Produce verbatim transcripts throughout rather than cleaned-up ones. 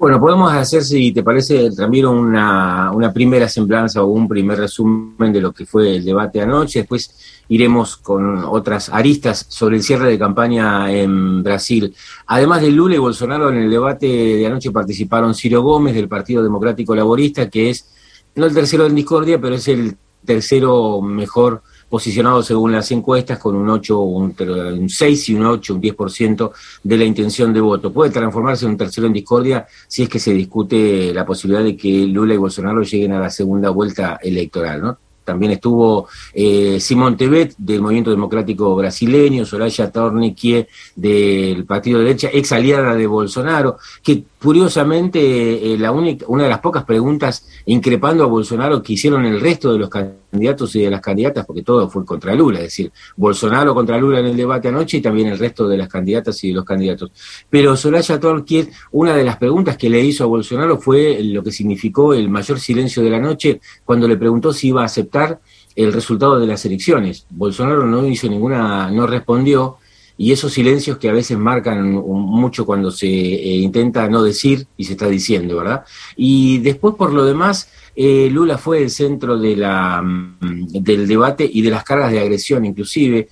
Bueno, podemos hacer, si te parece, Ramiro, una, una primera semblanza o un primer resumen de lo que fue el debate anoche. Después iremos con otras aristas sobre el cierre de campaña en Brasil. Además de Lula y Bolsonaro, en el debate de anoche participaron Ciro Gomes, del Partido Democrático Laborista, que es no el tercero en discordia, pero es el tercero mejor posicionado según las encuestas, con un ocho, un, un seis y un ocho, un diez por ciento de la intención de voto. Puede transformarse en un tercero en discordia si es que se discute la posibilidad de que Lula y Bolsonaro lleguen a la segunda vuelta electoral, ¿no? También estuvo eh, Simón Tebet, del Movimiento Democrático Brasileño, Soraya Torniquet, del Partido de Derecha, ex aliada de Bolsonaro, que curiosamente eh, la única, una de las pocas preguntas increpando a Bolsonaro que hicieron el resto de los candidatos y de las candidatas, porque todo fue contra Lula, es decir, Bolsonaro contra Lula en el debate anoche y también el resto de las candidatas y de los candidatos. Pero Soraya Torniquet, una de las preguntas que le hizo a Bolsonaro fue lo que significó el mayor silencio de la noche, cuando le preguntó si iba a aceptar el resultado de las elecciones. Bolsonaro no hizo ninguna, no respondió, y esos silencios que a veces marcan mucho cuando se eh, intenta no decir y se está diciendo, ¿verdad? Y después, por lo demás, eh, Lula fue el centro de la, del debate y de las cargas de agresión, inclusive.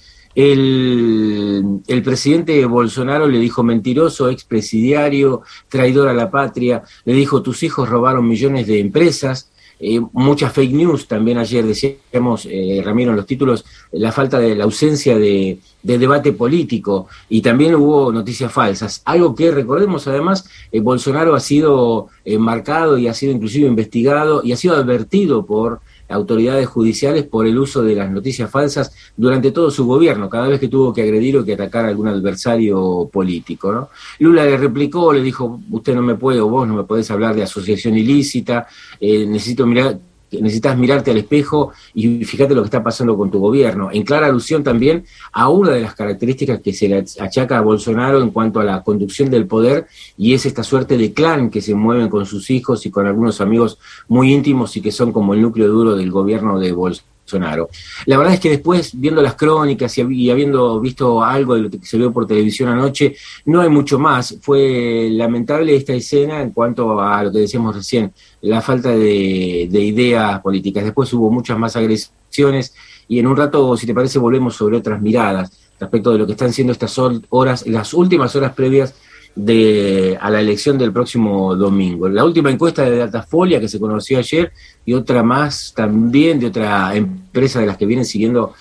El, el presidente Bolsonaro le dijo mentiroso, expresidiario, traidor a la patria, le dijo tus hijos robaron millones de empresas. Eh, muchas fake news, también ayer decíamos, eh, Ramiro, en los títulos, la falta de la ausencia de, de debate político, y también hubo noticias falsas, algo que recordemos además, eh, Bolsonaro ha sido eh, marcado y ha sido inclusive investigado y ha sido advertido por autoridades judiciales por el uso de las noticias falsas durante todo su gobierno, cada vez que tuvo que agredir o que atacar a algún adversario político, ¿no? Lula le replicó, le dijo, usted no me puede, o vos no me podés hablar de asociación ilícita, eh, necesito mirar, necesitas mirarte al espejo y fíjate lo que está pasando con tu gobierno, en clara alusión también a una de las características que se le achaca a Bolsonaro en cuanto a la conducción del poder, y es esta suerte de clan que se mueven con sus hijos y con algunos amigos muy íntimos y que son como el núcleo duro del gobierno de Bolsonaro. La verdad es que después, viendo las crónicas y habiendo visto algo de lo que se vio por televisión anoche, no hay mucho más. Fue lamentable esta escena en cuanto a lo que decíamos recién, la falta de, de ideas políticas. Después hubo muchas más agresiones y en un rato, si te parece, volvemos sobre otras miradas respecto de lo que están siendo estas horas, las últimas horas previas de, a la elección del próximo domingo. La última encuesta de Datafolia que se conoció ayer y otra más también de otra empresa de las que vienen siguiendo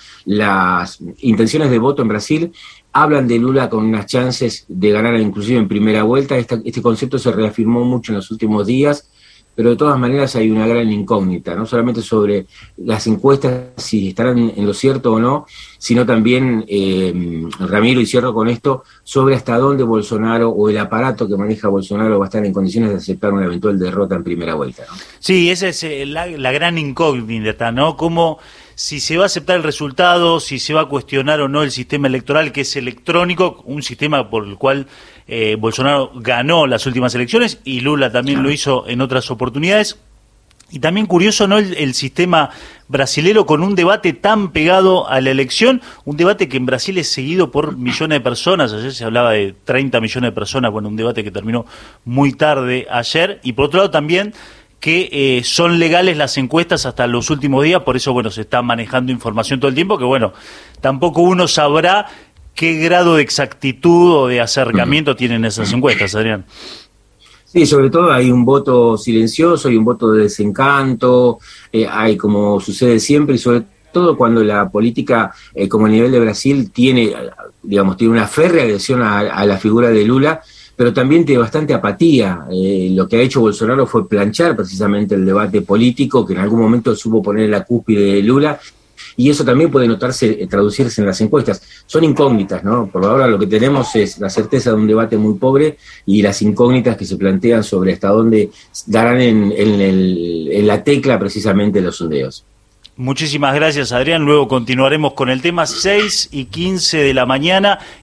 las intenciones de voto en Brasil, hablan de Lula con unas chances de ganar inclusive en primera vuelta. Esta, este concepto se reafirmó mucho en los últimos días, pero de todas maneras hay una gran incógnita, no solamente sobre las encuestas, si estarán en lo cierto o no, sino también, eh, Ramiro, y cierro con esto, sobre hasta dónde Bolsonaro o el aparato que maneja Bolsonaro va a estar en condiciones de aceptar una eventual derrota en primera vuelta, ¿no? Sí, esa es la, la gran incógnita, ¿no? Cómo, si se va a aceptar el resultado, si se va a cuestionar o no el sistema electoral, que es electrónico, un sistema por el cual eh, Bolsonaro ganó las últimas elecciones y Lula también lo hizo en otras oportunidades. Y también curioso, ¿no?, el, el sistema brasilero con un debate tan pegado a la elección, un debate que en Brasil es seguido por millones de personas. Ayer se hablaba de treinta millones de personas, bueno, un debate que terminó muy tarde ayer. Y por otro lado también que eh, son legales las encuestas hasta los últimos días, por eso, bueno, se está manejando información todo el tiempo, que bueno, tampoco uno sabrá qué grado de exactitud o de acercamiento tienen esas encuestas, Adrián. Sí, sobre todo hay un voto silencioso, hay un voto de desencanto, eh, hay, como sucede siempre, y sobre todo cuando la política, eh, como a nivel de Brasil, tiene, digamos, tiene una férrea adhesión a, a la figura de Lula, pero también tiene bastante apatía. Eh, lo que ha hecho Bolsonaro fue planchar precisamente el debate político, que en algún momento supo poner en la cúspide de Lula, y eso también puede notarse, traducirse en las encuestas. Son incógnitas, ¿no? Por ahora lo que tenemos es la certeza de un debate muy pobre y las incógnitas que se plantean sobre hasta dónde darán en, en, el, en la tecla precisamente los sondeos. Muchísimas gracias, Adrián. Luego continuaremos con el tema. Seis y quince de la mañana.